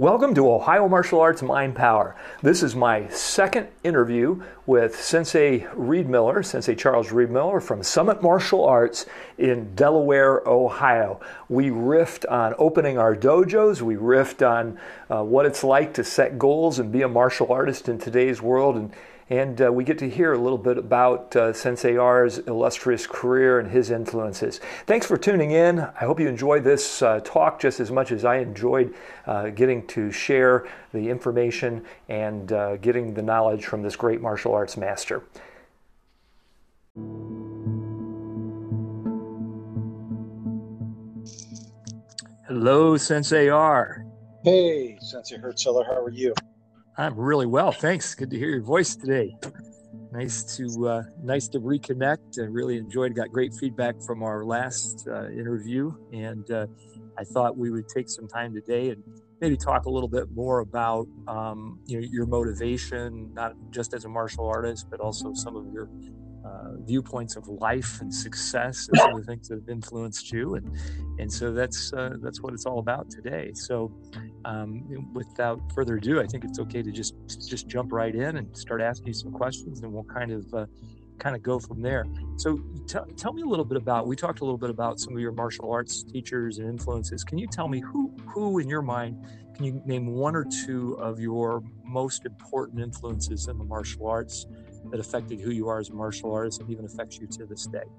Welcome to Ohio Martial Arts Mind Power. This is my second interview with Sensei Reed Miller, Sensei Charles Reed Miller from Summit Martial Arts in Delaware, Ohio. We riffed on opening our dojos. We riffed on what it's like to set goals and be a martial artist in today's world. And we get to hear a little bit about Sensei R's illustrious career and his influences. Thanks for tuning in. I hope you enjoyed this talk just as much as I enjoyed getting to share the information and getting the knowledge from this great martial arts master. Hello, Sensei R. Hey, Sensei Hertzler, how are you? I'm really well, thanks. Good to hear your voice today. Nice to reconnect. I really enjoyed. Got great feedback from our last interview, and I thought we would take some time today and maybe talk a little bit more about your motivation, not just as a martial artist, but also some of your viewpoints of life and success and some of the things that have influenced you, and so that's what it's all about today. So without further ado, I think it's okay to just jump right in and start asking you some questions, and we'll kind of go from there. So tell me a little bit about, we talked a little bit about some of your martial arts teachers and influences. Can you tell me who in your mind, can you name one or two of your most important influences in the martial arts that affected who you are as a martial artist and even affects you to this day?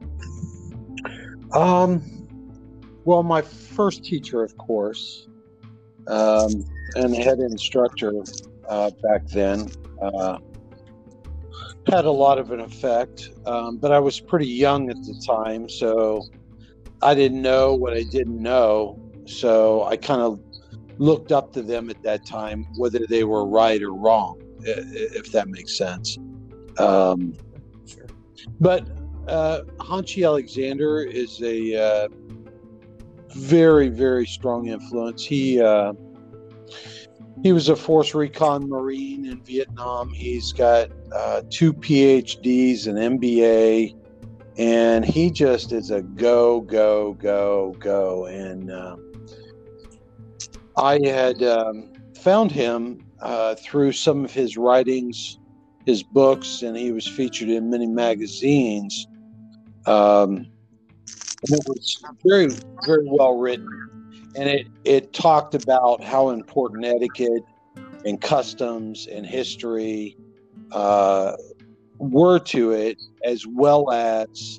Well, my first teacher, of course, and head instructor back then, had a lot of an effect, but I was pretty young at the time, so I didn't know what I didn't know, so I kind of looked up to them at that time, whether they were right or wrong, if that makes sense. Sure. But Hanshi Alexander is a very, very strong influence. He was a Force Recon Marine in Vietnam. He's got 2 PhDs, an MBA, and he just is a go. And I had found him through some of his writings, his books, and he was featured in many magazines. And it was very, very well written. And it talked about how important etiquette and customs and history were to it, as well as,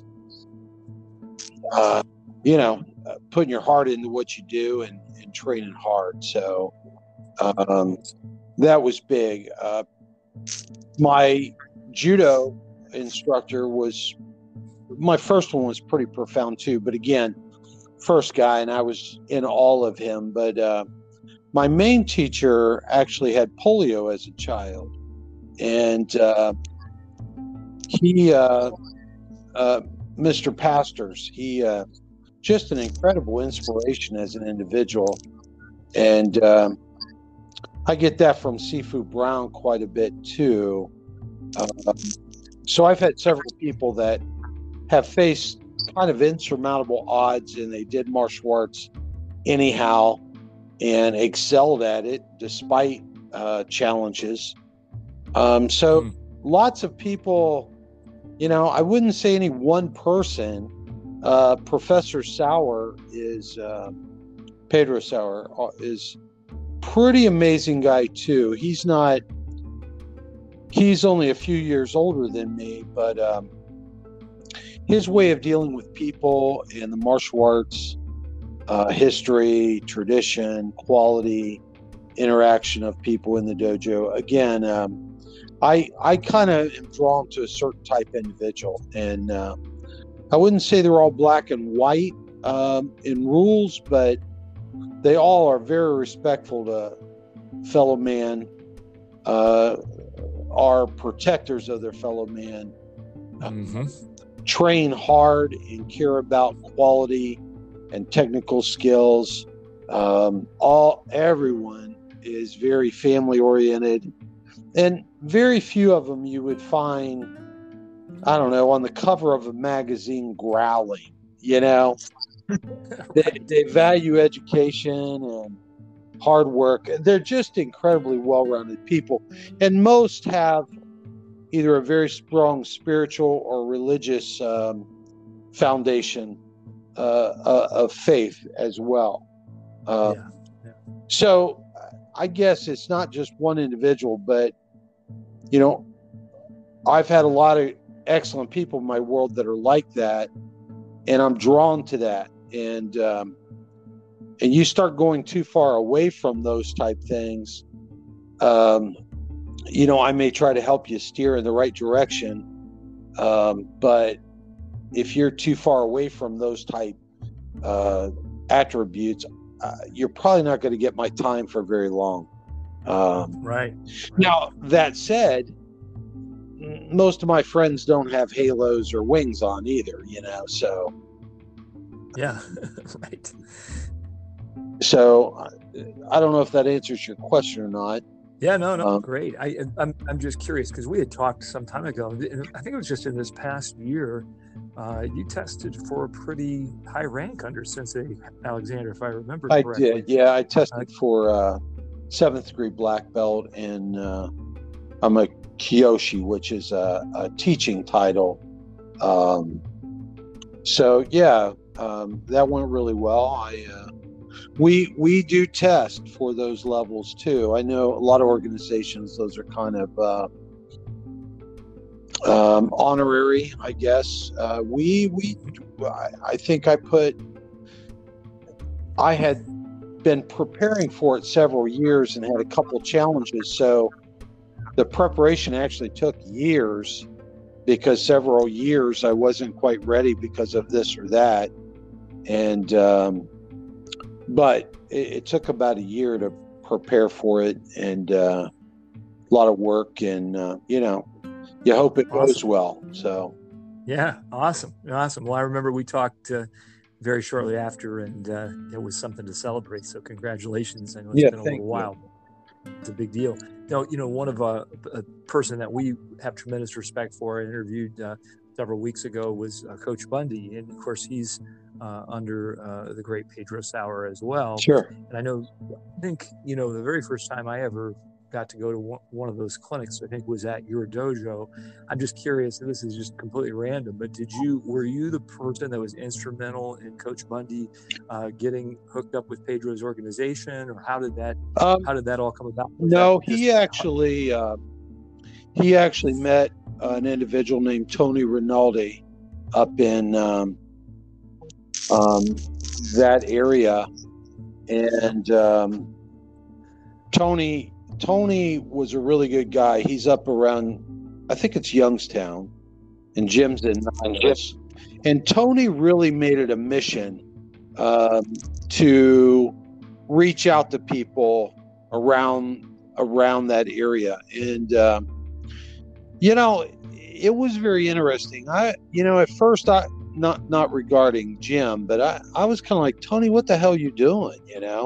putting your heart into what you do and training hard. So that was big. My judo instructor my first one was pretty profound too, but again, first guy, and I was in awe of him. But my main teacher actually had polio as a child, and he, Mr. Pastors, he just an incredible inspiration as an individual, and I get that from Sifu Brown quite a bit too. So I've had several people that have faced kind of insurmountable odds, and they did martial arts anyhow and excelled at it despite challenges. So lots of people, I wouldn't say any one person. Professor Sauer Pedro Sauer is pretty amazing guy too. He's only a few years older than me, but his way of dealing with people in the martial arts, history, tradition, quality, interaction of people in the dojo. Again, I kind of am drawn to a certain type of individual, and I wouldn't say they're all black and white in rules, but they all are very respectful to fellow man, are protectors of their fellow man, train hard and care about quality and technical skills. Everyone is very family oriented, and very few of them you would find, I don't know, on the cover of a magazine growling. They value education and hard work. They're just incredibly well-rounded people, and most have either a very strong spiritual or religious foundation of faith as well. Yeah. So I guess it's not just one individual, but I've had a lot of excellent people in my world that are like that, and I'm drawn to that. And you start going too far away from those type things, I may try to help you steer in the right direction, but if you're too far away from those type attributes, you're probably not going to get my time for very long. Right. Now, that said, most of my friends don't have halos or wings on either, so. Yeah, right. So I don't know if that answers your question or not. Yeah, no, great. I'm just curious because we had talked some time ago. I think it was just in this past year. You tested for a pretty high rank under Sensei Alexander, if I remember correctly. I did. Yeah, I tested for 7th degree black belt, and I'm a Kyoshi, which is a teaching title. So yeah, that went really well. We do test for those levels too. I know a lot of organizations; those are kind of honorary, I guess. I think I had been preparing for it several years and had a couple challenges. So the preparation actually took years, because several years I wasn't quite ready because of this or that, and but it took about a year to prepare for it, and a lot of work, and you hope it goes well. So yeah, awesome. Well, I remember we talked very shortly after, and it was something to celebrate. So congratulations. I know it's been a little while. It's a big deal. Now, one of a person that we have tremendous respect for, I interviewed several weeks ago, was Coach Bundy, and of course he's under the great Pedro Sauer as well. Sure. And I think the very first time I ever got to go to one of those clinics, I think was at your dojo. I'm just curious, and this is just completely random, but were you the person that was instrumental in Coach Bundy getting hooked up with Pedro's organization, or how did that all come about? No, he actually met an individual named Tony Rinaldi up in that area, and Tony was a really good guy. He's up around, I think it's Youngstown, and Jim's in Niles. And Tony really made it a mission to reach out to people around that area. And it was very interesting. At first not regarding Jim, but I was kind of like, Tony, what the hell are you doing?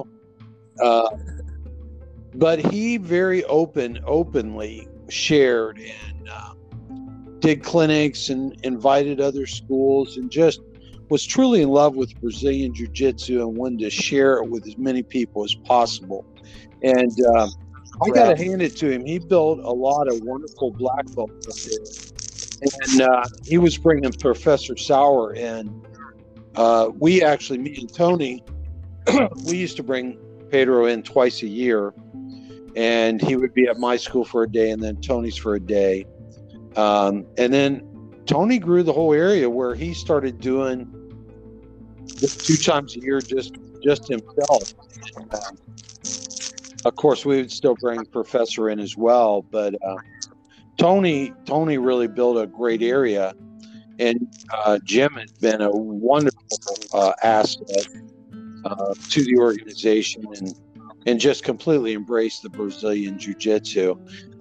But he very openly shared and did clinics and invited other schools, and just was truly in love with Brazilian Jiu-Jitsu and wanted to share it with as many people as possible. And I got to hand it to him. He built a lot of wonderful black belts up there. And he was bringing Professor Sauer in. Me and Tony, we used to bring Pedro in twice a year. And he would be at my school for a day, and then Tony's for a day. And then Tony grew the whole area, where he started doing this 2 times a year, just himself. And, of course, we would still bring Professor in as well, but Tony really built a great area, and Jim has been a wonderful asset to the organization, and just completely embraced the Brazilian Jiu-Jitsu.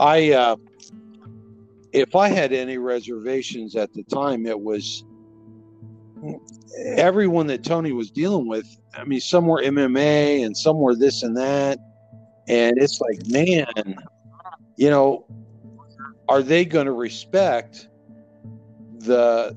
If I had any reservations at the time, it was everyone that Tony was dealing with. I mean, some were MMA and some were this and that. And it's like, man, are they going to respect the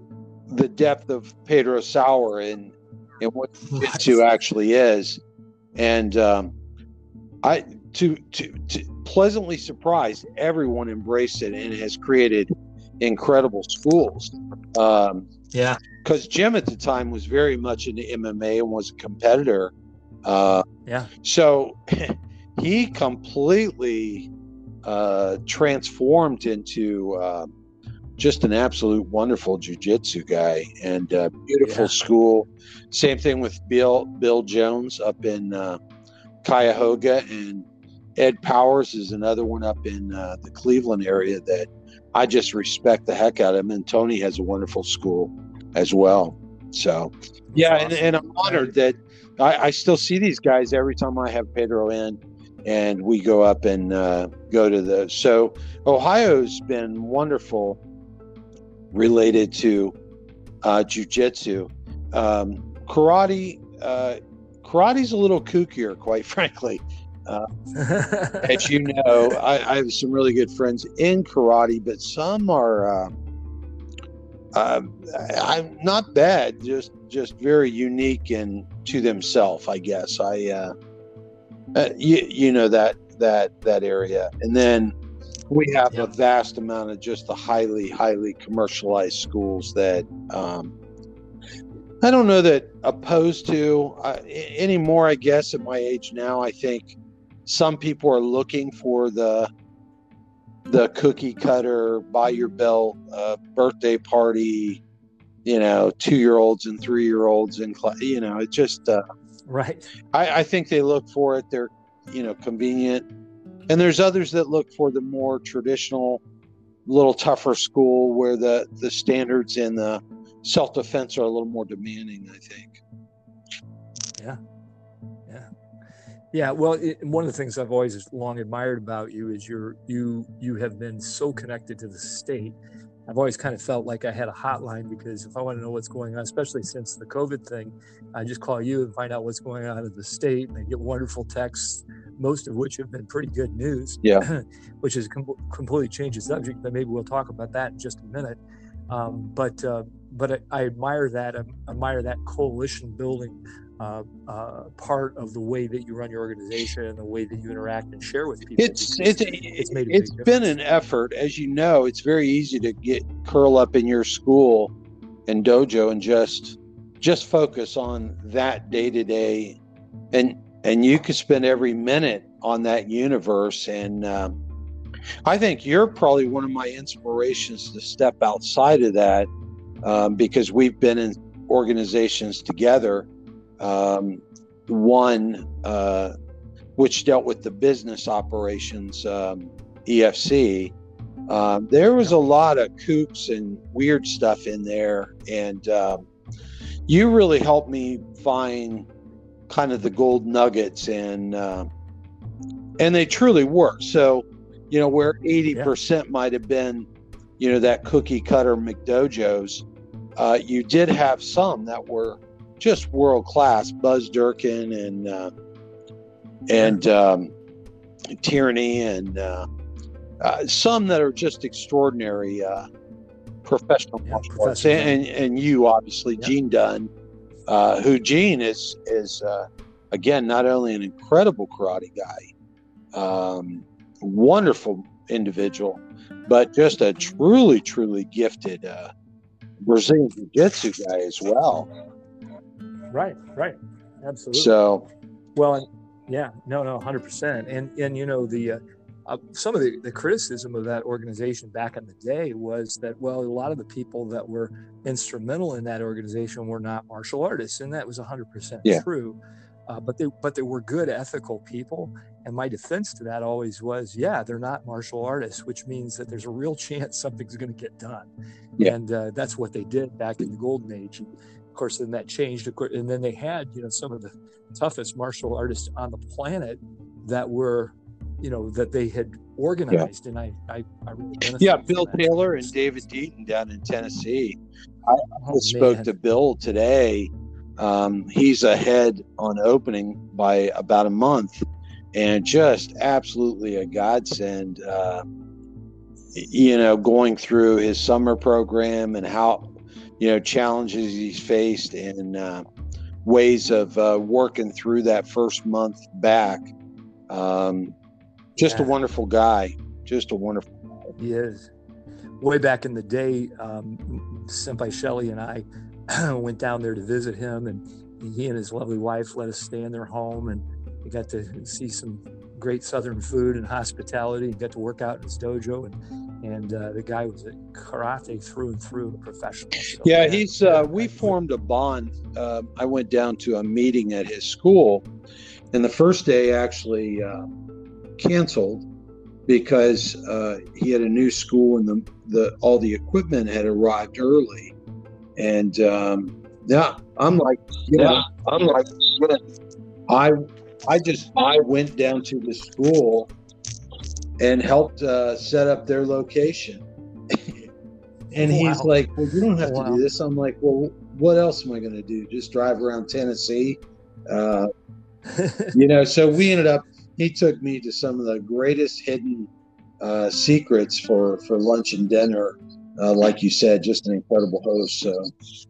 depth of Pedro Sauer and what Jiu-Jitsu actually is? And I to pleasantly surprised, everyone embraced it and has created incredible schools. Yeah. Because Jim at the time was very much into MMA and was a competitor. Yeah. So he completely transformed into just an absolute wonderful jiu-jitsu guy, and beautiful school. Same thing with Bill Jones up in Cuyahoga, and Ed Powers is another one up in the Cleveland area that I just respect the heck out of him. And Tony has a wonderful school as well. So, yeah, awesome. And I'm honored that I still see these guys every time I have Pedro in, and we go up and go to the. So Ohio's been wonderful related to jiu-jitsu. Karate's a little kookier, quite frankly. As you know, I have some really good friends in karate, but some are I'm not bad, just very unique and to themselves, I guess. You know that area, and then we have a vast amount of just the highly commercialized schools that I don't know that opposed to anymore. I guess at my age now, I think some people are looking for the cookie cutter, buy your belt, birthday party, 2-year-olds and 3-year-olds in class. It just right. I think they look for it. They're convenient, and there's others that look for the more traditional, little tougher school where the standards and the self-defense are a little more demanding, I think. Yeah. Well, one of the things I've always long admired about you is you have been so connected to the state. I've always kind of felt like I had a hotline, because if I want to know what's going on, especially since the COVID thing, I just call you and find out what's going on in the state, and I get wonderful texts, most of which have been pretty good news. Yeah. Which has completely changed the subject, but maybe we'll talk about that in just a minute. But I admire that. I admire that coalition building part of the way that you run your organization and the way that you interact and share with people. It's been an effort. As you know, it's very easy to curl up in your school and dojo and just focus on that day to day, and you could spend every minute on that universe. And I think you're probably one of my inspirations to step outside of that, because we've been in organizations together. One which dealt with the business operations, EFC. There was a lot of kooks and weird stuff in there, and you really helped me find kind of the gold nuggets, and they truly were. So, where 80% might have been, that cookie cutter McDojos, you did have some that were just world class. Buzz Durkin and Tyranny, and some that are just extraordinary professional martial arts. And you, obviously, Gene Dunn, who Gene is again, not only an incredible karate guy, wonderful individual, but just a truly gifted Brazilian Jiu-Jitsu guy as well. Right. Absolutely. So, well, yeah, no, 100%. And the some of the criticism of that organization back in the day was that, well, a lot of the people that were instrumental in that organization were not martial artists, and that was 100% true. But they were good, ethical people. And my defense to that always was, they're not martial artists, which means that there's a real chance something's going to get done. Yeah. And that's what they did back in the golden age. And of course, then that changed. And then they had, some of the toughest martial artists on the planet that were, that they had organized. Yeah. And I really Bill Taylor and David Deaton down in Tennessee. I spoke to Bill today. He's ahead on opening by about a month, and just absolutely a godsend, going through his summer program and how, challenges he's faced, and ways of working through that first month back. Just a wonderful guy. Just a wonderful guy. He is. Way back in the day, Senpai Shelley and I went down there to visit him, and he and his lovely wife let us stay in their home, and we got to see some great Southern food and hospitality, and got to work out in his dojo, and the guy was a karate through and through, a professional. So, yeah, he's we formed a bond. I went down to a meeting at his school, and the first day actually canceled because he had a new school, and all the equipment had arrived early, and I went down to the school and helped set up their location. And he's like, well, you don't have to do this. I'm like, well, what else am I going to do? Just drive around Tennessee? So we ended up, he took me to some of the greatest hidden secrets for lunch and dinner. Like you said, just an incredible host. So.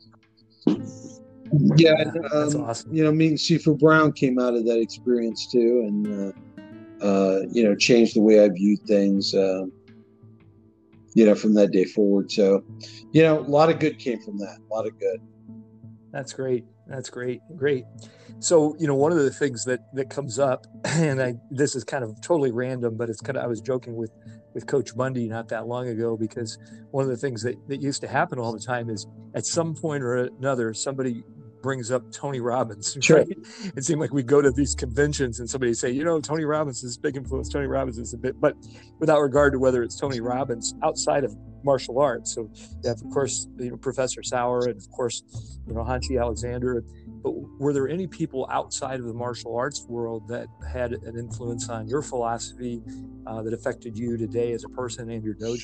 Yeah, that's awesome. Meeting Sifu Brown came out of that experience too, and changed the way I viewed things. From that day forward. So, a lot of good came from that. A lot of good. That's great. Great. So, one of the things that comes up, and this is kind of totally random, but I was joking with Coach Bundy not that long ago, because one of the things that used to happen all the time is at some point or another, somebody brings up Tony Robbins. Sure. Right? It seemed like we'd go to these conventions and somebody say, Tony Robbins is a big influence. Tony Robbins is a bit, but without regard to whether it's Tony Robbins outside of martial arts. So you have, of course, Professor Sauer, and of course, Hanshi Alexander. But were there any people outside of the martial arts world that had an influence on your philosophy that affected you today as a person and your dojo?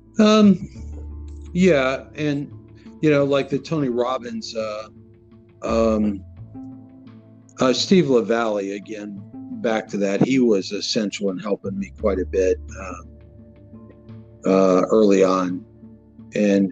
Yeah. And, like the Tony Robbins, Steve LaValle, again, back to that, he was essential in helping me quite a bit early on, and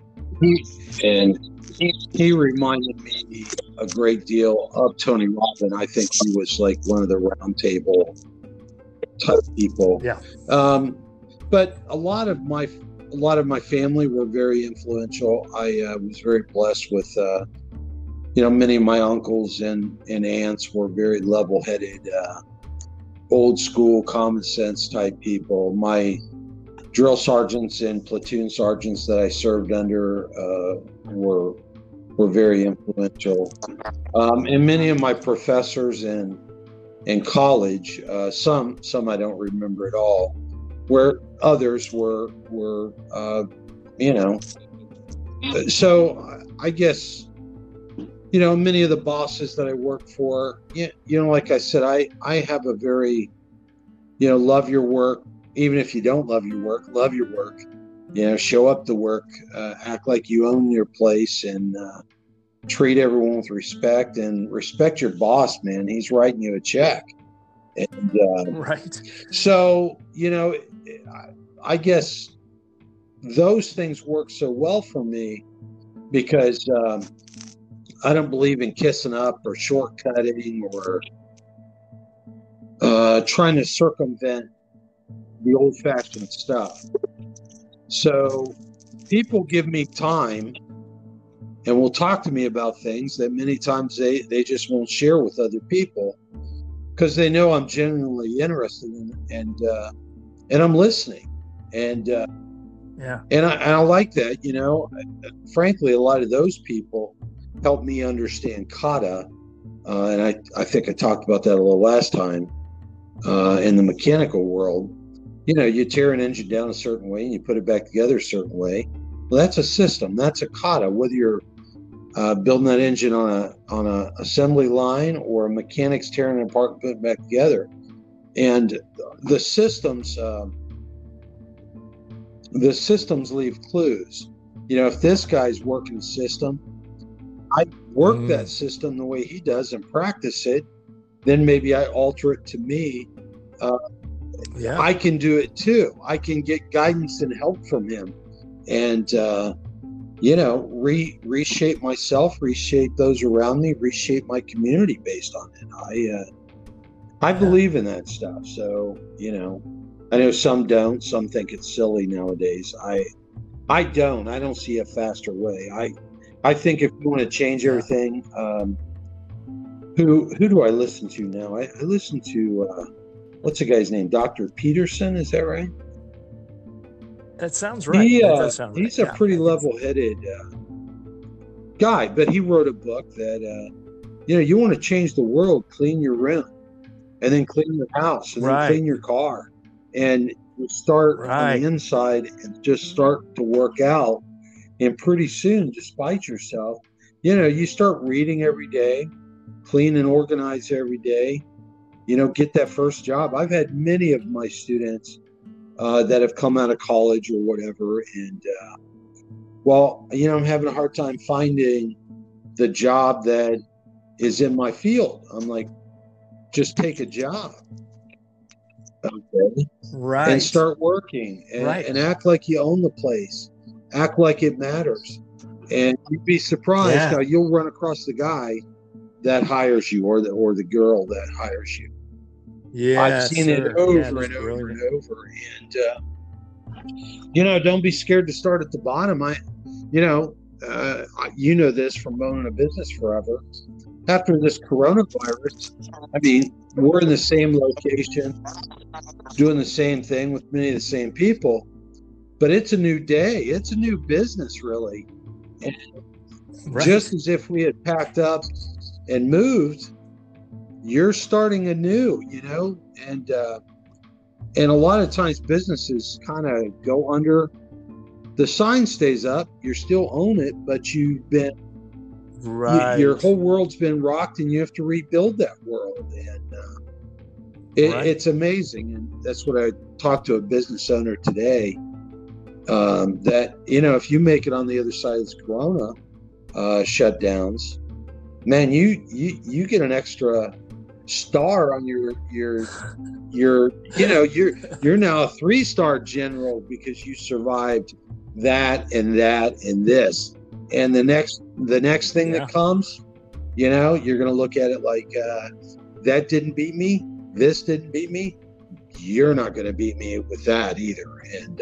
he reminded me a great deal of Tony Robbins. I think he was like one of the round table type people. Yeah. But a lot of my family were very influential. I was very blessed with many of my uncles and aunts were very level-headed, old school, common sense type people. My drill sergeants and platoon sergeants that I served under were very influential. And many of my professors in college, some I don't remember at all, where others were so I guess, many of the bosses that I worked for, like I said, I have a very, love your work. Even if you don't love your work, show up to work, act like you own your place, and treat everyone with respect, and respect your boss, man. He's writing you a check. And, right. So, I guess those things work so well for me because I don't believe in kissing up or shortcutting or trying to circumvent the old-fashioned stuff. So people give me time and will talk to me about things that many times they just won't share with other people because they know I'm genuinely interested in and I'm listening. And and I like that, frankly, a lot of those people helped me understand kata. And I think I talked about that a little last time in the mechanical world. You tear an engine down a certain way and you put it back together a certain way. Well, that's a system. That's a kata. Whether you're building that engine on a assembly line or a mechanic's tearing it apart and putting it back together. And the systems leave clues. If this guy's working a system, I work that system the way he does and practice it. Then maybe I alter it to me. I can do it too. I can get guidance and help from him. And reshape myself, reshape those around me, reshape my community based on it. I believe in that stuff. So, I know some don't. Some think it's silly nowadays. I don't see a faster way. I think if you want to change everything, who do I listen to now? I listen to what's the guy's name? Dr. Peterson, is that right? That sounds right. That does sound right. He's a pretty level-headed guy, but he wrote a book that you want to change the world, clean your room, and then clean your house, and then clean your car, and you start on the inside and just start to work out. And pretty soon, despite yourself, you start reading every day, clean and organize every day, get that first job. I've had many of my students that have come out of college or whatever, and I'm having a hard time finding the job that is in my field. I'm like, just take a job, okay, and start working, and act like you own the place, act like it matters, and you'd be surprised how you'll run across the guy that hires you, or the girl that hires you. Yeah, I've seen it over and over and over. And don't be scared to start at the bottom. This from owning a business forever. After this coronavirus, we're in the same location, doing the same thing with many of the same people, but it's a new day. It's a new business, really. And just as if we had packed up and moved, you're starting anew, and a lot of times businesses kind of go under. The sign stays up, you still own it, but you've been your whole world's been rocked, and you have to rebuild that world. And it's amazing. And that's what I talked to a business owner today, that if you make it on the other side of this corona shutdowns, man, you get an extra star on your you're now a 3-star general because you survived that and this, and the next thing that comes, you're going to look at it like, that didn't beat me, this didn't beat me, you're not going to beat me with that either. And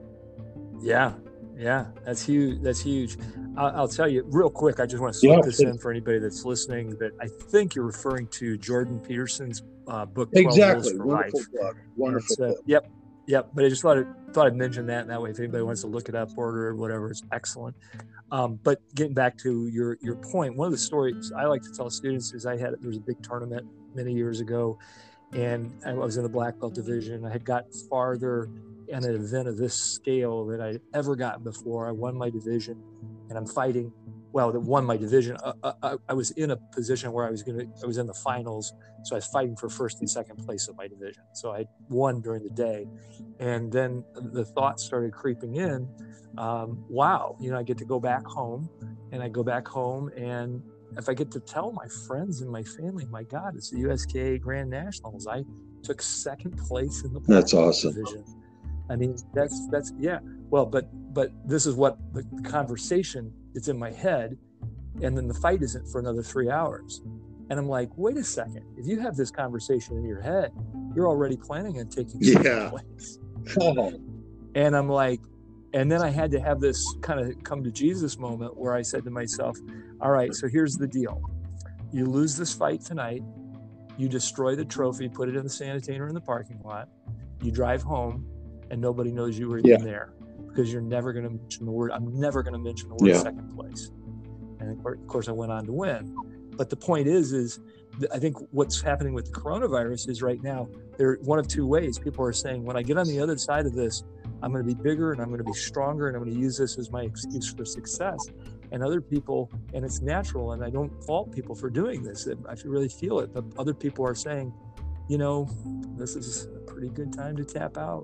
that's huge. I'll tell you real quick, I just want to slip this in for anybody that's listening, that I think you're referring to Jordan Peterson's book, 12 Rules for Life. Wonderful book. Yep. But I just thought I'd mention that, and that way if anybody wants to look it up, order it, whatever, it's excellent. But getting back to your point, one of the stories I like to tell students is there was a big tournament many years ago, and I was in the black belt division. I had gotten farther in an event of this scale that I'd ever gotten before. I won my division, and I'm fighting. Well, that won my division. I was in a position where I was in the finals, so I was fighting for first and second place of my division. So I won during the day, and then the thoughts started creeping in. Wow, I get to go back home, and and if I get to tell my friends and my family, my God, it's the USKA Grand Nationals. I took second place in the That's awesome. division. That's yeah. Well, but this is what the conversation, it's in my head, and then the fight isn't for another 3 hours. And I'm like, wait a second. If you have this conversation in your head, you're already planning on taking second place. And I'm like, and then I had to have this kind of come to Jesus moment where I said to myself, all right, so here's the deal. You lose this fight tonight. You destroy the trophy, put it in the sanitator in the parking lot. You drive home, and nobody knows you were even there, because you're never going to mention the word. I'm never going to mention the word second place. And of course, I went on to win. But the point is I think what's happening with the coronavirus is right now, there one of two ways. People are saying, when I get on the other side of this, I'm going to be bigger and I'm going to be stronger and I'm going to use this as my excuse for success. And other people, and it's natural, and I don't fault people for doing this. I really feel it. But other people are saying, this is a pretty good time to tap out.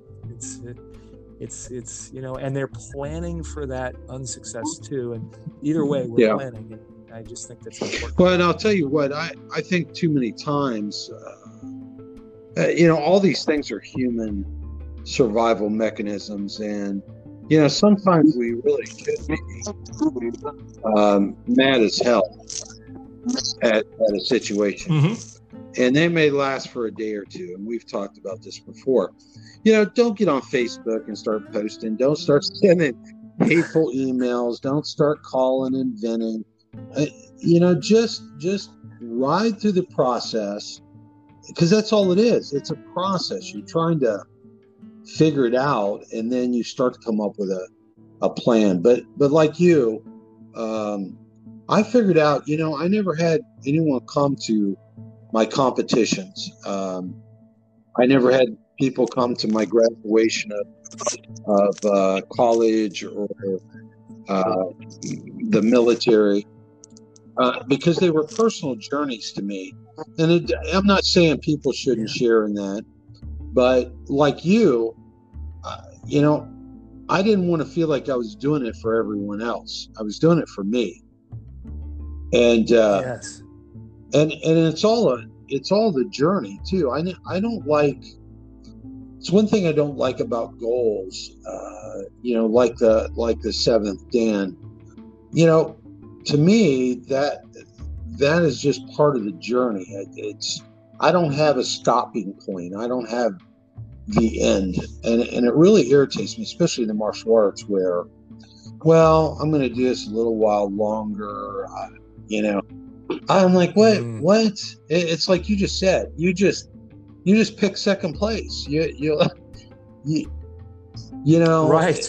It's and they're planning for that unsuccess too. And either way, we're planning. And I just think that's important. Well, and I'll tell you what, I think too many times, all these things are human survival mechanisms, and Sometimes we really should be mad as hell at a situation. Mm-hmm. And they may last for a day or two. And we've talked about this before. Don't get on Facebook and start posting. Don't start sending hateful emails. Don't start calling and venting. Just ride through the process, because that's all it is. It's a process. You're trying to figure it out, and then you start to come up with a plan. But like you, I figured out, I never had anyone come to my competitions. I never had people come to my graduation of college or the military, because they were personal journeys to me. And I'm not saying people shouldn't share in that, but like you, I didn't want to feel like I was doing it for everyone else. I was doing it for me. And yes. And it's all the journey too. I don't like. It's one thing I don't like about goals. Like the seventh Dan. To me that is just part of the journey. I don't have a stopping point. I don't have the end, and it really irritates me, especially in the martial arts, where, well, I'm going to do this a little while longer. I'm like, what? It's like you just said. You just pick second place. You right.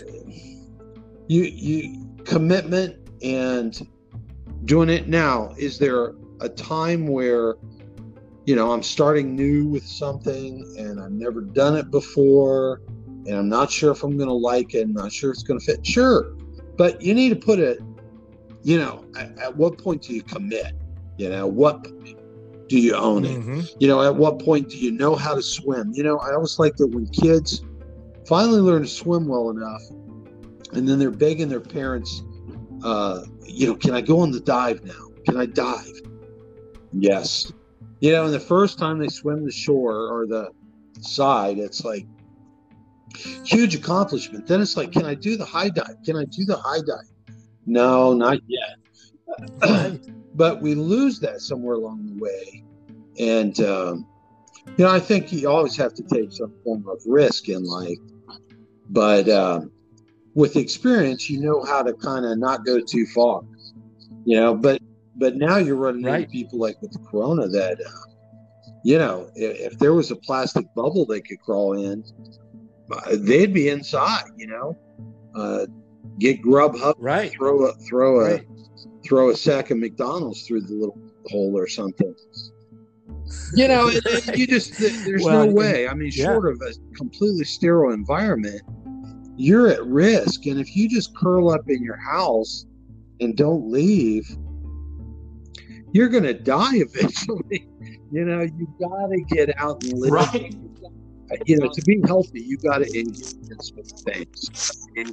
You commitment and doing it now. Is there a time where, I'm starting new with something and I've never done it before and I'm not sure if I'm going to like it, I'm not sure it's going to fit? Sure. But you need to put it, at what point do you commit? What point do you own it? Mm-hmm. At what point do you know how to swim? I always like that when kids finally learn to swim well enough, and then they're begging their parents, can I go on the dive now? Can I dive? Yes. And the first time they swim the shore or the side, it's like huge accomplishment. Then it's like, can I do the high dive? Can I do the high dive? No, not yet. Right. But we lose that somewhere along the way. And, I think you always have to take some form of risk in life. But with experience, you know how to kind of not go too far. But now you're running into people like with the corona that, if there was a plastic bubble they could crawl in, they'd be inside, get Grubhub, right. throw a sack of McDonald's through the little hole or something. You just, there's no way. I mean, short of a completely sterile environment, you're at risk. And if you just curl up in your house and don't leave, you're going to die eventually. You got to get out and live. Right. To be healthy, you got to engage in some things.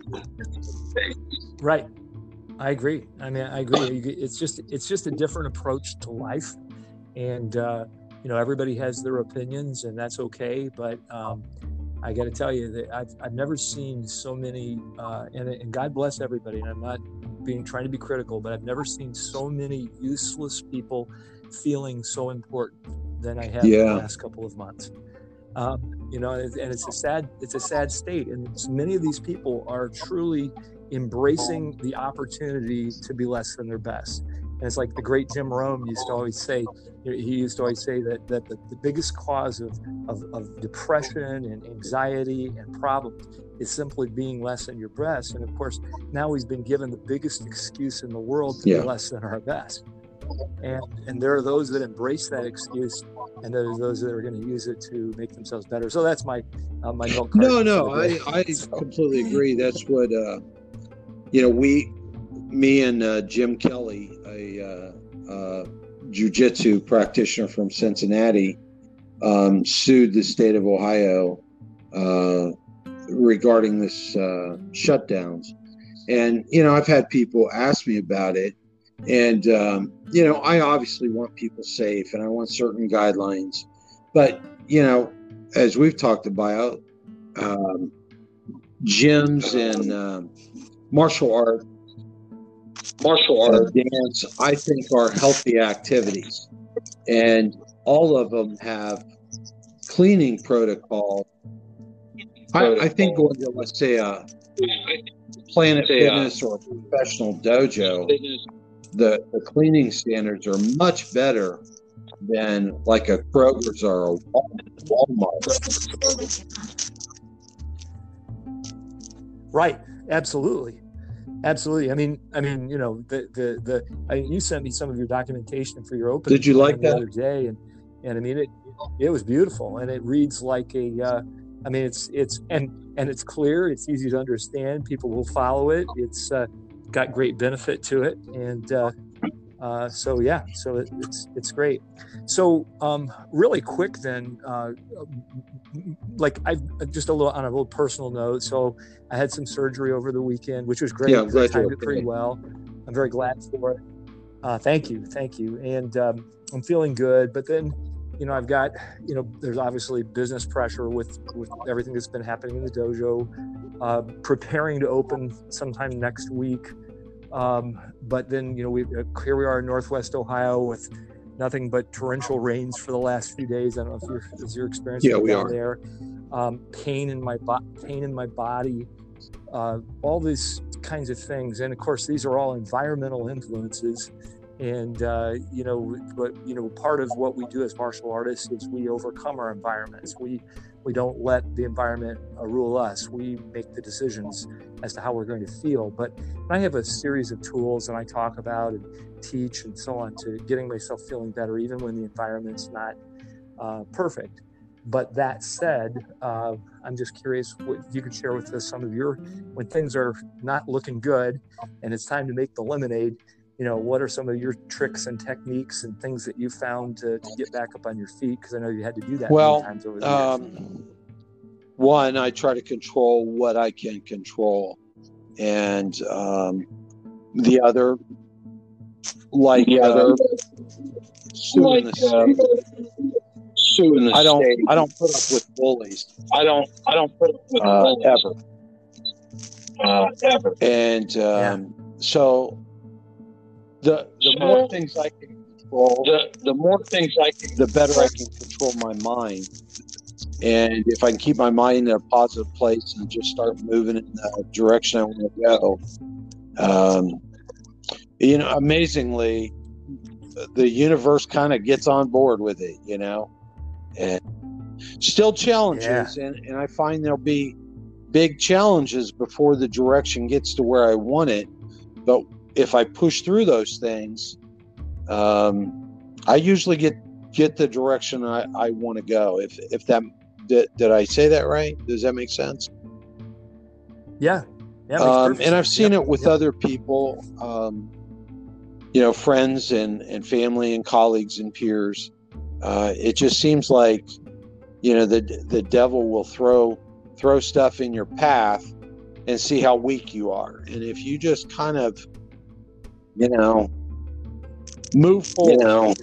Right. I agree. I agree. It's just a different approach to life. And, everybody has their opinions, and that's okay. But I got to tell you that I've never seen so many, and God bless everybody. And I'm not trying to be critical, but I've never seen so many useless people feeling so important than I have in the last couple of months. And it's a sad state. And so many of these people are truly embracing the opportunity to be less than their best. And it's like the great Jim Rome used to always say, that the biggest cause of depression and anxiety and problems is simply being less than your best. And of course, now we've been given the biggest excuse in the world to be less than our best. And there are those that embrace that excuse, and there's those that are going to use it to make themselves better. So that's my milk carton. No, I completely agree. That's what me and Jim Kelly, a jiu-jitsu practitioner from Cincinnati, sued the state of Ohio regarding this shutdowns. And I've had people ask me about it. And, I obviously want people safe and I want certain guidelines. But, as we've talked about, gyms and martial art, dance, I think are healthy activities, and all of them have cleaning protocol. I think going to, let's say, a Planet Fitness or a professional dojo, the cleaning standards are much better than like a Kroger's or a Walmart. Right. Absolutely. Absolutely. I mean, you know, you sent me some of your documentation for your opening. Did you like that the other day? And I mean, it was beautiful, and it reads like a. I mean, it's clear. It's easy to understand. People will follow it. It's got great benefit to it, and so it's great. So really quick then, like I've just on a little personal note. So I had some surgery over the weekend, which was great. Yeah, I'm glad I timed it pretty well. I'm very glad for it. Thank you, and I'm feeling good. But then, you know, I've got, you know, there's obviously business pressure with everything that's been happening in the dojo, preparing to open sometime next week. But then, you know, here we are in Northwest Ohio with nothing but torrential rains for the last few days. I don't know if you're experiencing down there. Pain in my body, all these kinds of things. And of course, these are all environmental influences. And, you know, part of what we do as martial artists is we overcome our environments. We don't let the environment rule us. We make the decisions as to how we're going to feel. But I have a series of tools that I talk about and teach and so on to getting myself feeling better, even when the environment's not perfect. But that said, I'm just curious what you could share with us some of your, when things are not looking good and it's time to make the lemonade, you know, what are some of your tricks and techniques and things that you found to get back up on your feet? Because I know you had to do that many times over the years. One, I try to control what I can control. And the other, I don't put up with bullies. I don't put up with bullies ever. And so the more things I can control, the better I can control my mind. And if I can keep my mind in a positive place and just start moving in the direction I want to go, you know, amazingly, the universe kind of gets on board with it, you know. And still challenges, and I find there'll be big challenges before the direction gets to where I want it. But if I push through those things, I usually get the direction I want to go. If that did I say that right? Does that make sense? Yeah. And I've seen it with other people, you know, friends and family and colleagues and peers. It just seems like, you know, the devil will throw stuff in your path and see how weak you are. And if you just kind of, you know, move forward,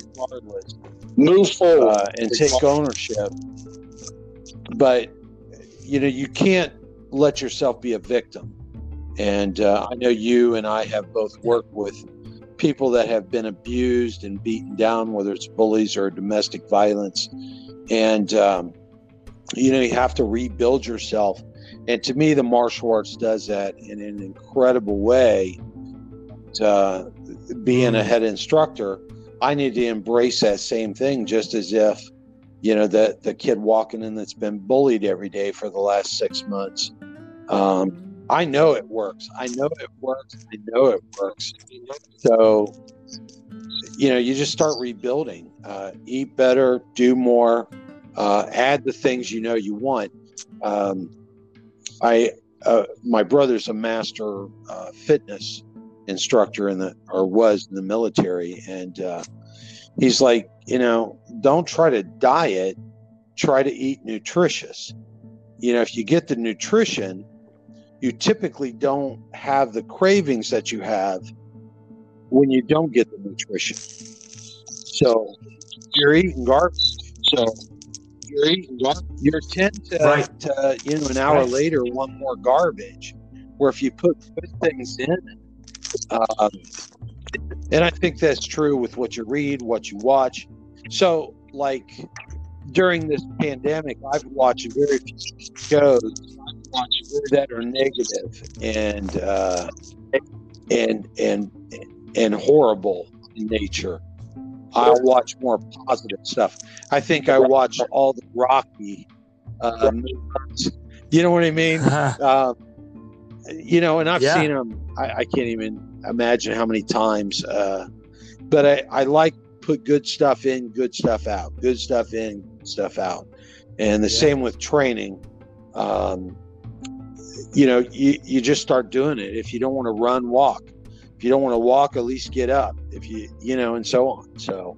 and take ownership. But, you know, you can't let yourself be a victim. And I know you and I have both worked with people that have been abused and beaten down, whether it's bullies or domestic violence. And, you know, you have to rebuild yourself. And to me, the martial arts does that in an incredible way. Being a head instructor, I need to embrace that same thing, just as if, you know, the kid walking in that's been bullied every day for the last 6 months. I know it works. So, you know, you just start rebuilding. Eat better, do more, add the things you know you want. My brother's a master fitness instructor was in the military, and he's like, you know, don't try to diet, try to eat nutritious. You know, if you get the nutrition, you typically don't have the cravings that you have when you don't get the nutrition. So you're eating garbage. So you're eating, you're Right. an hour Right. later want more garbage. Where if you put good things in, um, and I think that's true with what you read, what you watch. So, like during this pandemic, I've watched very few shows that are negative and horrible in nature. I'll watch more positive stuff. I think I watched all the Rocky movies. You know what I mean? And I've seen them. I can't even imagine how many times. But I like put good stuff in, good stuff out, good stuff in, good stuff out. And the same with training. You just start doing it. If you don't want to run, walk. If you don't want to walk, at least get up. If and so on. So.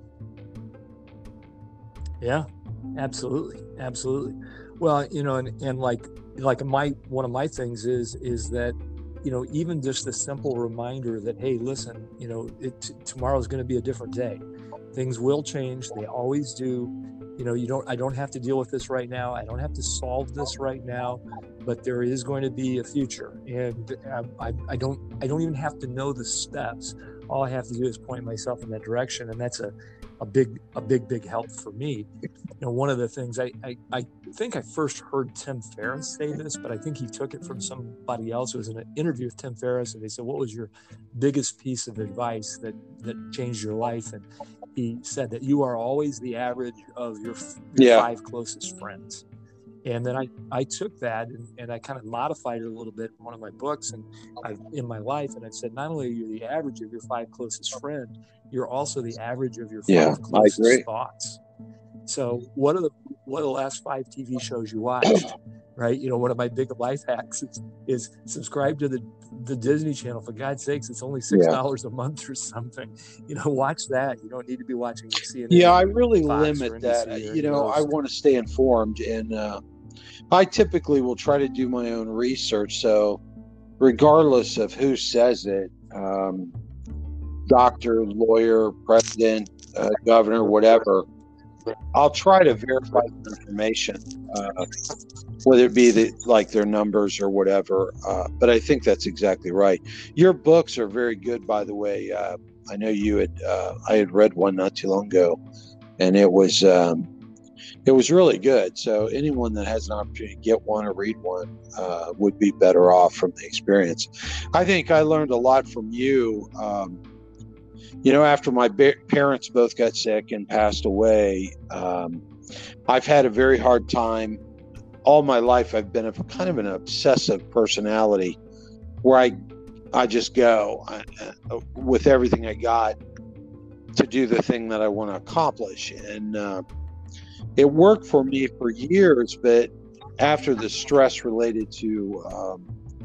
Yeah, absolutely. Well, and like one of my things is that, even just the simple reminder that, hey, listen, tomorrow is going to be a different day. Things will change. They always do. I don't have to deal with this right now. I don't have to solve this right now, but there is going to be a future. And I don't even have to know the steps. All I have to do is point myself in that direction. And that's a big help for me. One of the things I think I first heard Tim Ferriss say this, but I think he took it from somebody else. It was in an interview with Tim Ferriss, and they said, what was your biggest piece of advice that changed your life? And he said that you are always the average of your 5 closest friends. And then I took that and I kind of modified it a little bit in one of my books and in my life. And I said, not only are you the average of your 5 closest friends, you're also the average of your 5 closest thoughts. So what are the last 5 TV shows you watched? Right? One of my big life hacks is subscribe to the Disney Channel. For God's sakes, it's only $6 a month or something. Watch that. You don't need to be watching CNN. Yeah, I really limit that. I want to stay informed, and I typically will try to do my own research. So, regardless of who says it, doctor, lawyer, president, governor, whatever, I'll try to verify the information, whether it be their numbers or whatever. But I think that's exactly right. Your books are very good, by the way. I know I had read one not too long ago, and it was really good. So anyone that has an opportunity to get one or read one would be better off from the experience. I think I learned a lot from you. After my parents both got sick and passed away, I've had a very hard time. All my life, I've been kind of an obsessive personality where I just go with everything I got to do the thing that I want to accomplish. And it worked for me for years, but after the stress related to,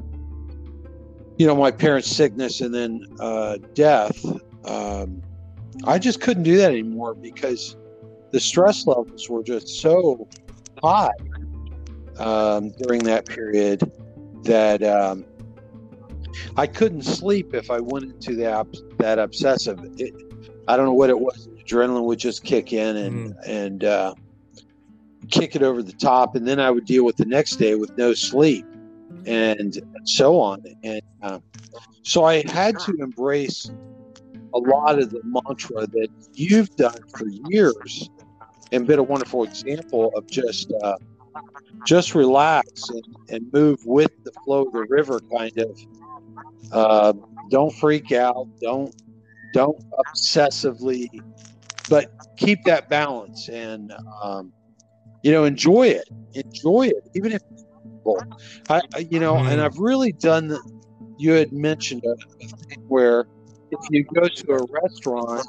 my parents' sickness and then death, I just couldn't do that anymore because the stress levels were just so high during that period that I couldn't sleep if I went into that obsessive. I don't know what it was. Adrenaline would just kick in and kick it over the top, and then I would deal with the next day with no sleep and so on. And so I had to embrace a lot of the mantra that you've done for years and been a wonderful example of just relax and move with the flow of the river, kind of. Don't freak out. Don't obsessively, but keep that balance and, enjoy it, even if it's difficult. And I've really done you had mentioned a thing where if you go to a restaurant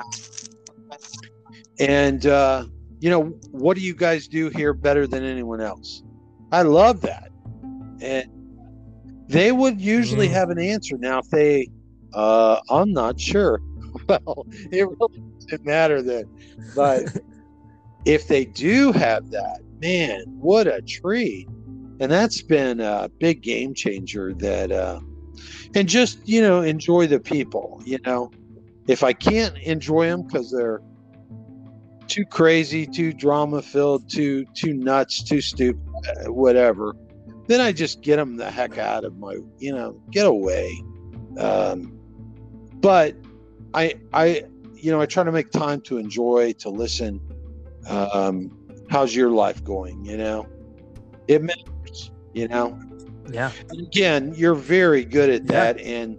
and, what do you guys do here better than anyone else? I love that. And they would usually have an answer. Now, if I'm not sure. Well, it really doesn't matter then. But if they do have that, man, what a treat. And that's been a big game changer and just, enjoy the people, if I can't enjoy them because they're too crazy, too drama filled, too nuts, too stupid, whatever, then I just get them the heck out of my, get away. But I try to make time to enjoy, to listen. How's your life going? It matters, Yeah. Again, you're very good at that. And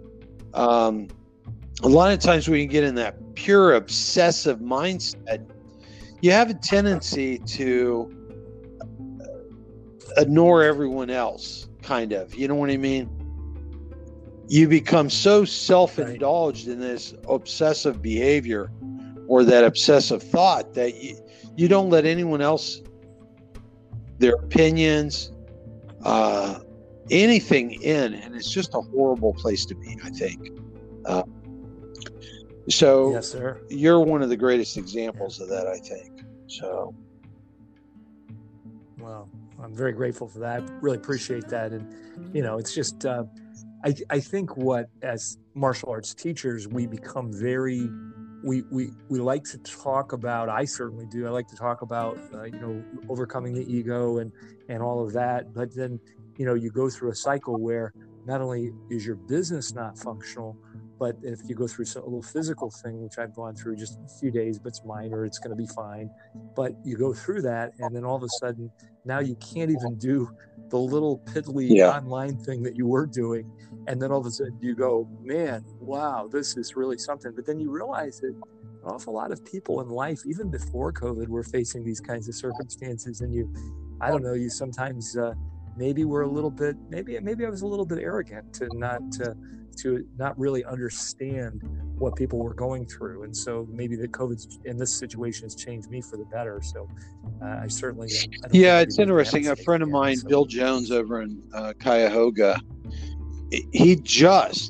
a lot of times when you get in that pure obsessive mindset, you have a tendency to ignore everyone else, kind of. You know what I mean? You become so self-indulged in this obsessive behavior or that obsessive thought that you don't let anyone else, their opinions, anything in, and it's just a horrible place to be, I think. So yes, sir. You're one of the greatest examples of that, I think. So, well, I'm very grateful for that. I really appreciate that. And, it's just, I think what, as martial arts teachers, we become very, we like to talk about, I certainly do. I like to talk about, overcoming the ego and all of that. But then, you go through a cycle where not only is your business not functional, but if you go through a little physical thing, which I've gone through just a few days, but it's minor, it's going to be fine. But you go through that, and then all of a sudden, now you can't even do the little piddly online thing that you were doing. And then all of a sudden you go, man, wow, this is really something. But then you realize that an awful lot of people in life, even before COVID, were facing these kinds of circumstances. And you sometimes maybe we're a little bit, maybe I was a little bit arrogant to not really understand what people were going through. And so maybe the COVID in this situation has changed me for the better. So I certainly don't it's interesting. A friend of mine, Bill Jones over in Cuyahoga, he just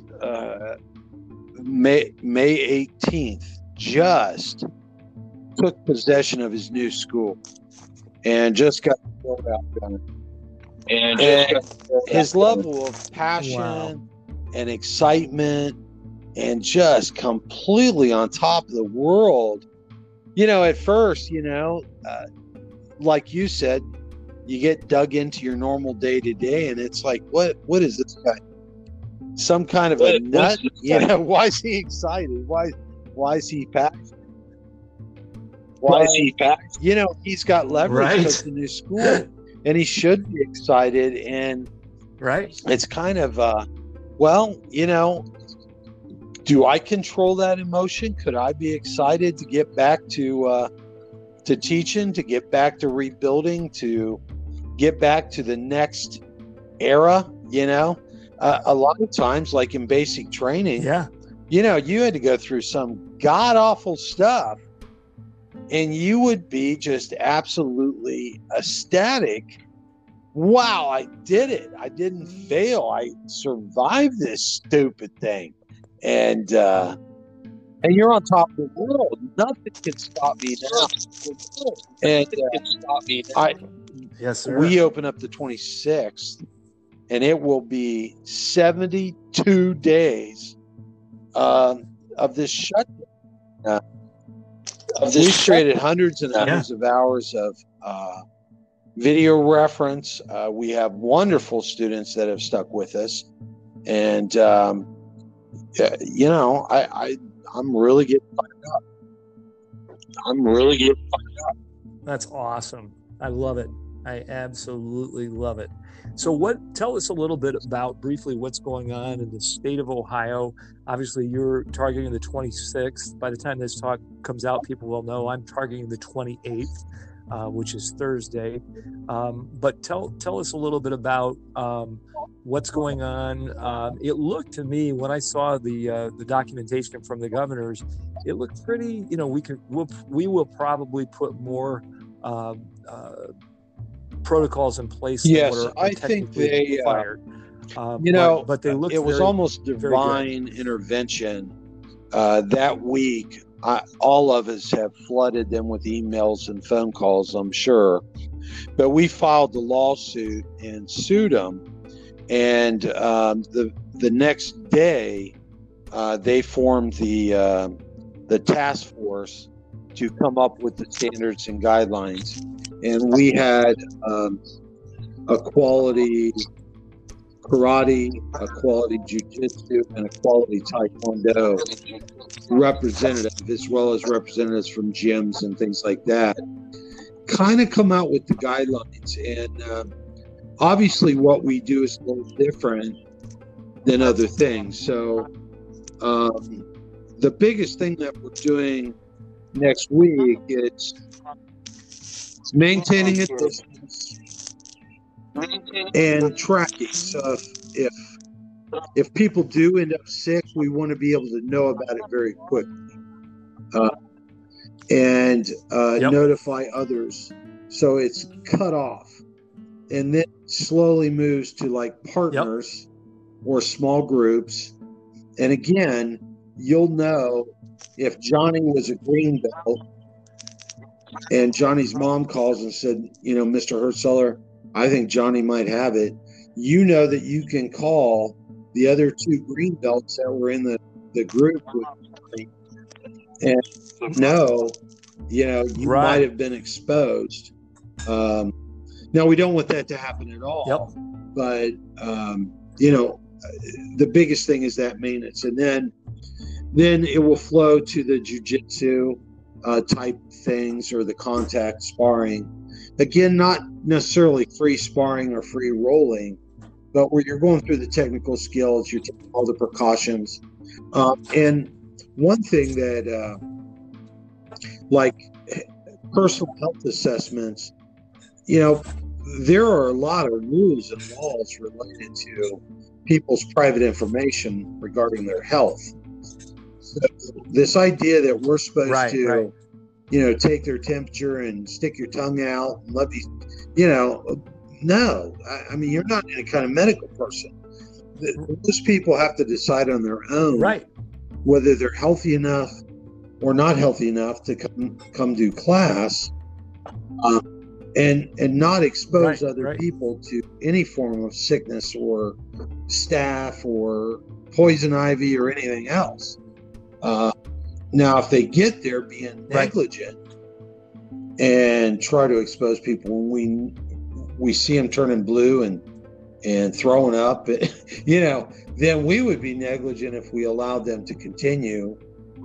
May 18th just took possession of his new school and just got filled out on it. And his level of passion and excitement and just completely on top of the world. At first, like you said, you get dug into your normal day to day, and it's like, what is this guy? Some kind of a nut? Why is he excited? Why is he passionate? Why is he passionate? He's got leverage because the new school, and he should be excited. And it's kind of do I control that emotion? Could I be excited to get back to teaching, to get back to rebuilding, to get back to the next era? A lot of times, like in basic training, you had to go through some god awful stuff, and you would be just absolutely ecstatic. Wow, I did it. I didn't fail. I survived this stupid thing. And you're on top of the world. Nothing can stop me now. And yes, sir. We open up the 26th, and it will be 72 days of this shutdown. We've created hundreds and hundreds of hours of video reference. We have wonderful students that have stuck with us, and I'm really getting fired up. That's awesome. I love it. I absolutely love it. So tell us a little bit about briefly what's going on in the state of Ohio. Obviously, you're targeting the 26th. By the time this talk comes out, people will know I'm targeting the 28th, which is Thursday. But tell us a little bit about what's going on. It looked to me, when I saw the documentation from the governors, it looked pretty, we will probably put more protocols in place. Yes, I think they required. But they looked. It was almost divine intervention that week. All of us have flooded them with emails and phone calls, I'm sure. But we filed the lawsuit and sued them. And the next day, they formed the task force to come up with the standards and guidelines. And we had a quality karate, a quality jiu-jitsu, and a quality taekwondo representative, as well as representatives from gyms and things like that, kind of come out with the guidelines. And obviously what we do is a little different than other things. So the biggest thing that we're doing next week is maintaining a distance and tracking. So if people do end up sick, we want to be able to know about it very quickly and notify others, so it's cut off, and then slowly moves to like partners or small groups. And again, you'll know if Johnny was a green belt and Johnny's mom calls and said, Mr. Hertzler, I think Johnny might have it. You know that you can call the other two green belts that were in the group with Johnny and you might have been exposed. Now, we don't want that to happen at all. But, the biggest thing is that maintenance. And then it will flow to the jiu-jitsu type things or the contact sparring. Again, not necessarily free sparring or free rolling, but where you're going through the technical skills, you're taking all the precautions. And one thing that, like personal health assessments, there are a lot of rules and laws related to people's private information regarding their health. So this idea that we're supposed to, take their temperature and stick your tongue out and let these, no. I mean, you're not any kind of medical person. Those people have to decide on their own whether they're healthy enough or not healthy enough to come do class, and not expose other people to any form of sickness or staph or poison ivy or anything else. Now, if they get there being negligent and try to expose people, when we see them turning blue and throwing up, then we would be negligent if we allowed them to continue.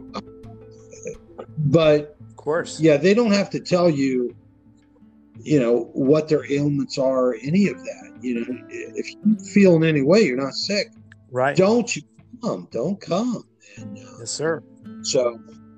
But of course, they don't have to tell you, what their ailments are, any of that. If you feel in any way you're not sick, don't you come? Don't come. And, yes, sir. So,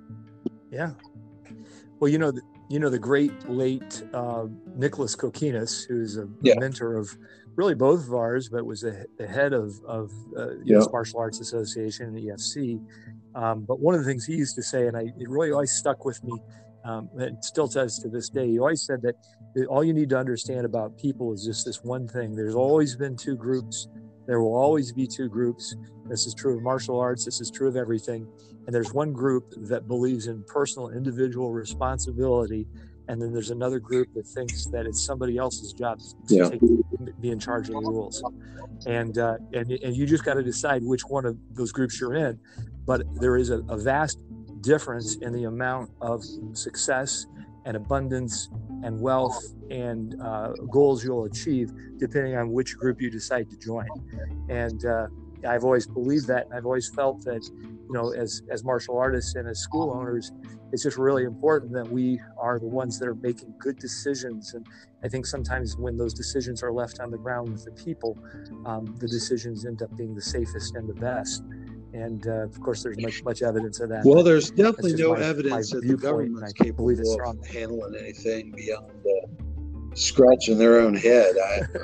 well, the great late Nicholas Kokinas, who's a mentor of really both of ours, but was the head of U.S. Martial Arts Association and EFC. But one of the things he used to say, and it really always stuck with me, and it still does to this day, he always said that all you need to understand about people is just this one thing. There's always been two groups. There will always be two groups. This is true of martial arts. This is true of everything. And there's one group that believes in personal individual responsibility. And then there's another group that thinks that it's somebody else's job to be in charge of the rules. And you just got to decide which one of those groups you're in. But there is a vast difference in the amount of success and abundance and wealth and goals you'll achieve depending on which group you decide to join. And I've always believed that, and I've always felt that, as martial artists and as school owners, it's just really important that we are the ones that are making good decisions. And I think sometimes when those decisions are left on the ground with the people, the decisions end up being the safest and the best. And of course, there's much evidence of that. Well, there's definitely no evidence that the government's capable of handling anything beyond scratching their own head.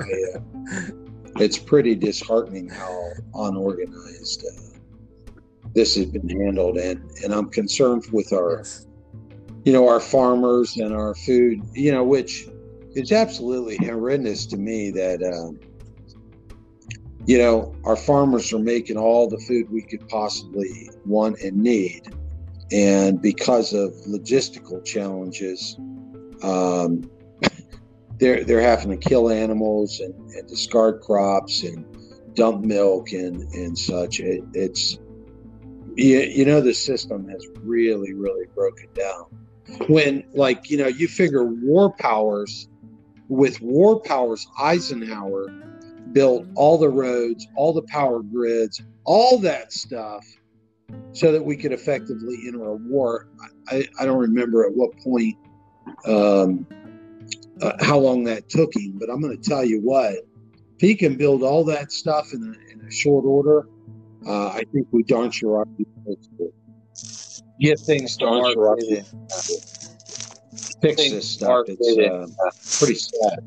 It's pretty disheartening how unorganized this has been handled, and I'm concerned with our, our farmers and our food, which is absolutely horrendous to me that. Our farmers are making all the food we could possibly want and need. And because of logistical challenges, they're having to kill animals and discard crops and dump milk and such. The system has really, really broken down. when, like, you figure war powers, Eisenhower built all the roads, all the power grids, all that stuff so that we could effectively enter a war. I don't remember at what point, how long that took him, but I'm going to tell you what, if he can build all that stuff in a short order, I think we darn sure ought to be able to get things started and fix this stuff. It's pretty sad.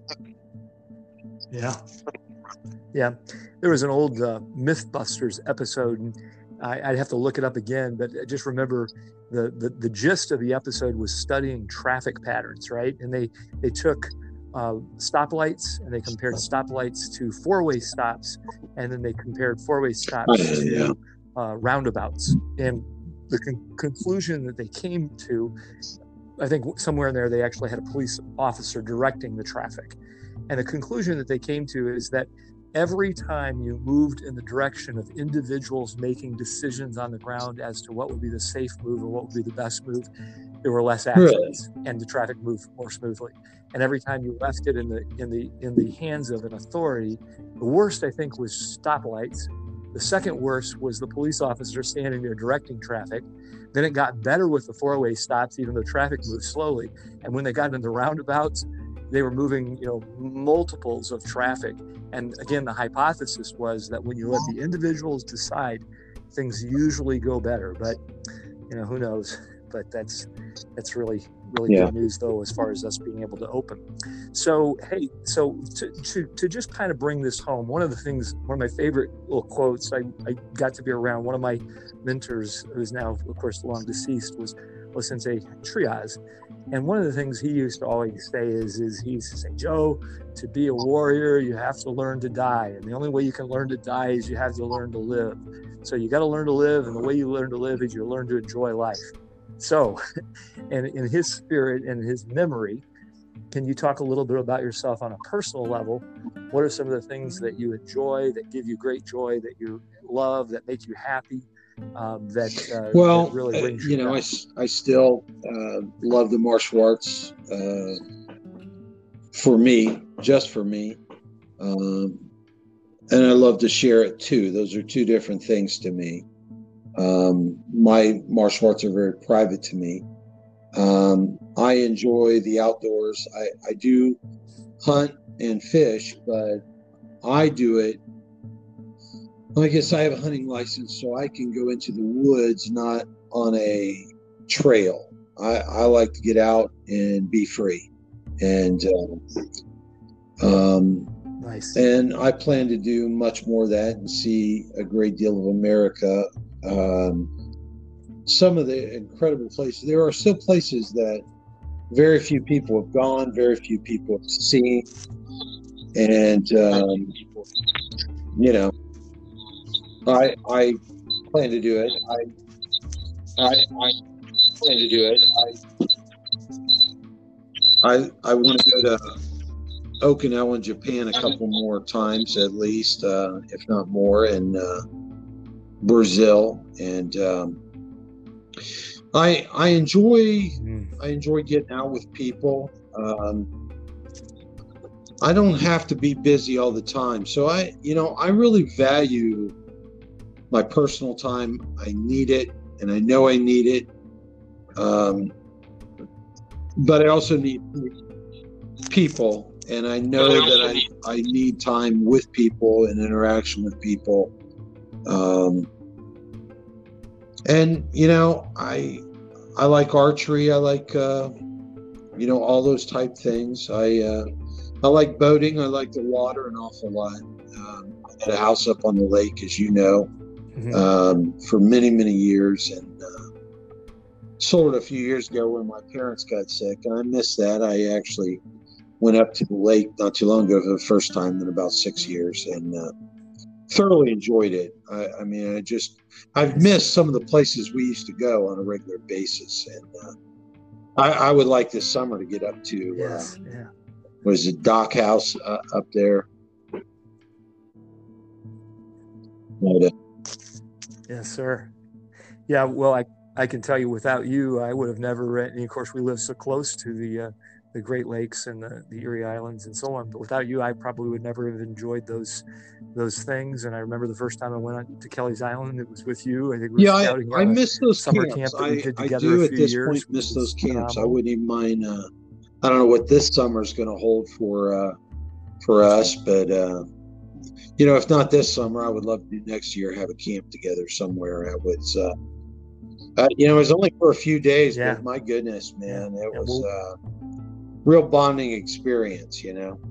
Yeah. There was an old Mythbusters episode, and I'd have to look it up again, but I just remember the gist of the episode was studying traffic patterns, right? And they took stoplights, and they compared stoplights to four-way stops, and then they compared four-way stops to roundabouts. And the conclusion that they came to, I think somewhere in there, they actually had a police officer directing the traffic. And the conclusion that they came to is that every time you moved in the direction of individuals making decisions on the ground as to what would be the safe move or what would be the best move, there were less accidents and the traffic moved more smoothly. And every time you left it in the hands of an authority, the worst, I think, was stoplights. The second worst was the police officer standing there directing traffic. Then it got better with the four-way stops, even though traffic moved slowly. And when they got into the roundabouts, they were moving, multiples of traffic. And again, the hypothesis was that when you let the individuals decide, things usually go better. But, who knows? But that's really good news, though, as far as us being able to open. So, hey, to just kind of bring this home, one of my favorite little quotes, I got to be around one of my mentors, who is now, of course, long deceased, was Sensei Triaz. And one of the things he used to always say is he used to say, Joe, to be a warrior, you have to learn to die. And the only way you can learn to die is you have to learn to live. So you got to learn to live. And the way you learn to live is you learn to enjoy life. So, and in his spirit and his memory, can you talk a little bit about yourself on a personal level? What are some of the things that you enjoy, that give you great joy, that you love, that make you happy? That really brings you down? I still love the martial arts just for me, and I love to share it too. Those are two different things to me. My martial arts are very private to me. I enjoy the outdoors. I do hunt and fish, but I do it. I guess I have a hunting license, so I can go into the woods, not on a trail. I like to get out and be free. And nice. And I plan to do much more of that and see a great deal of America. Some of the incredible places. There are still places that very few people have gone, very few people have seen. And, I plan to do it. I plan to do it. I want to go to Okinawa, Japan, a couple more times at least, if not more, and Brazil. And I enjoy getting out with people. I don't have to be busy all the time, so I really value my personal time. I need it, and I know I need it. But I also need people, and I know that I need time with people and interaction with people. And I like archery. I like all those type things. I like boating. I like the water an awful lot. I had a house up on the lake, as you know, for many, many years, and sold it a few years ago when my parents got sick, and I missed that. I actually went up to the lake not too long ago for the first time in about 6 years, and thoroughly enjoyed it. I've missed some of the places we used to go on a regular basis, and I would like this summer to get up to was it Dock House up there? Yes, sir. Yeah, well, I can tell you, without you, I would have never. And of course, we live so close to the Great Lakes and the Erie Islands and so on. But without you, I probably would never have enjoyed those things. And I remember the first time I went on to Kelly's Island, it was with you. I think we were scouting I on miss a those summer camps. camp that we did I together do a at few this years. point miss those camps. I Phenomenal. wouldn't even mind. I don't know what this summer is going to hold for us, but if not this summer, I would love to do next year. Have a camp together somewhere. It was, it was only for a few days, but my goodness, man, it was a real bonding experience.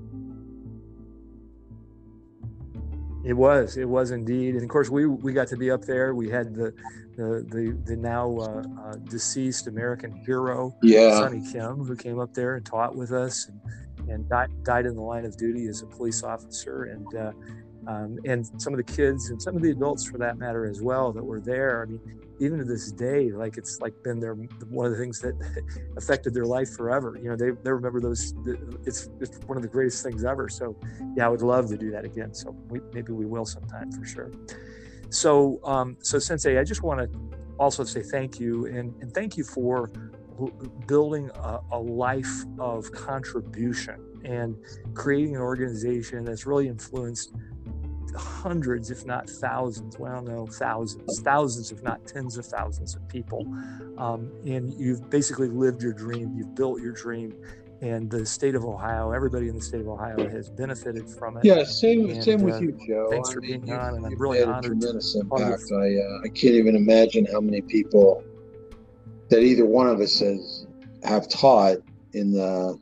It was indeed, and of course we got to be up there. We had the now deceased American hero, Sonny Kim, who came up there and taught with us, and died in the line of duty as a police officer, and some of the kids and some of the adults, for that matter, as well, that were there. I mean, even to this day, like it's like been one of the things that affected their life forever. They remember those. It's one of the greatest things ever. So yeah, I would love to do that again. So maybe we will sometime for sure. So Sensei, I just want to also say thank you and thank you for building a life of contribution and creating an organization that's really influenced hundreds, if not thousands, thousands, if not tens of thousands of people. And you've basically lived your dream, you've built your dream, and the state of Ohio, everybody in the state of Ohio has benefited from it. Yeah, same with you, Joe. Thanks for being on, and I'm really honored. Tremendous impact. I can't even imagine how many people that either one of us have taught in the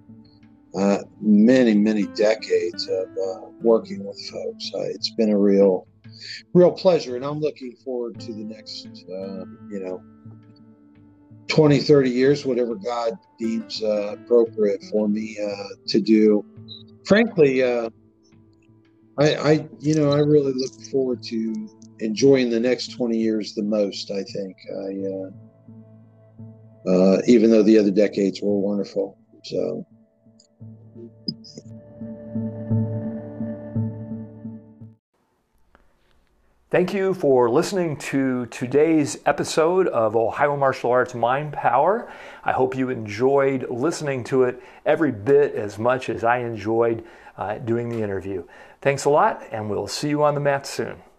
many decades of working with folks. It's been a real pleasure, and I'm looking forward to the next 20, 30 years, whatever God deems appropriate for me to do. Frankly, I really look forward to enjoying the next 20 years the most. I think even though the other decades were wonderful. So. Thank you for listening to today's episode of Ohio Martial Arts Mind Power. I hope you enjoyed listening to it every bit as much as I enjoyed doing the interview. Thanks a lot, and we'll see you on the mat soon.